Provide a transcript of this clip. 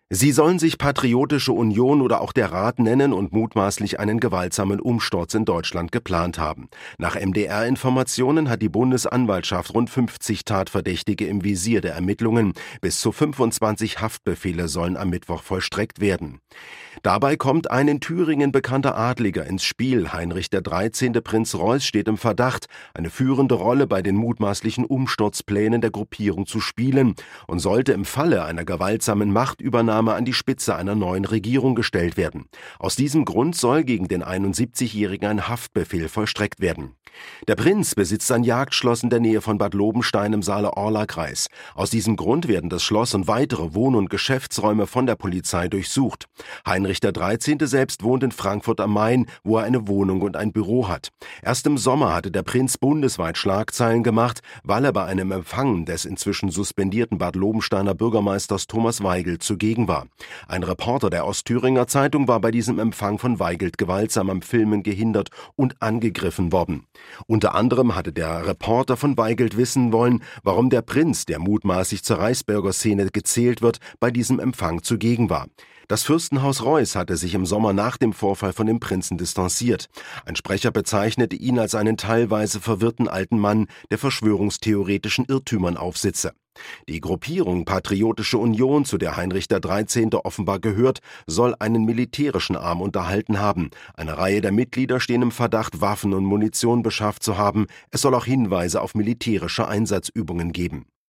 Sie sollen sich Patriotische Union oder auch der Rat nennen und mutmaßlich einen gewaltsamen Umsturz in Deutschland geplant haben. Nach MDR-Informationen hat die Bundesanwaltschaft rund 50 Tatverdächtige im Visier der Ermittlungen. Bis zu 25 Haftbefehle sollen am Mittwoch vollstreckt werden. Dabei kommt ein in Thüringen bekannter Adliger ins Spiel. Heinrich der 13. Prinz Reuß steht im Verdacht, eine führende Rolle bei den mutmaßlichen Umsturzplänen der Gruppierung zu spielen und sollte im Falle einer gewaltsamen Machtübernahme an die Spitze einer neuen Regierung gestellt werden. Aus diesem Grund soll gegen den 71-Jährigen ein Haftbefehl vollstreckt werden. Der Prinz besitzt ein Jagdschloss in der Nähe von Bad Lobenstein im Saale-Orla-Kreis. Aus diesem Grund werden das Schloss und weitere Wohn- und Geschäftsräume von der Polizei durchsucht. Heinrich der 13. selbst wohnt in Frankfurt am Main, wo er eine Wohnung und ein Büro hat. Erst im Sommer hatte der Prinz bundesweit Schlagzeilen gemacht, weil er bei einem Empfang des inzwischen suspendierten Bad Lobensteiner Bürgermeisters Thomas Weigelt zugegen war. Ein Reporter der Ostthüringer Zeitung war bei diesem Empfang von Weigelt gewaltsam am Filmen gehindert und angegriffen worden. Unter anderem hatte der Reporter von Weigelt wissen wollen, warum der Prinz, der mutmaßlich zur Reichsbürgerszene gezählt wird, bei diesem Empfang zugegen war. Das Fürstenhaus Reuß hatte sich im Sommer nach dem Vorfall von dem Prinzen distanziert. Ein Sprecher bezeichnete ihn als einen teilweise verwirrten alten Mann, der verschwörungstheoretischen Irrtümern aufsitze. Die Gruppierung Patriotische Union, zu der Heinrich der 13. offenbar gehört, soll einen militärischen Arm unterhalten haben. Eine Reihe der Mitglieder stehen im Verdacht, Waffen und Munition beschafft zu haben. Es soll auch Hinweise auf militärische Einsatzübungen geben.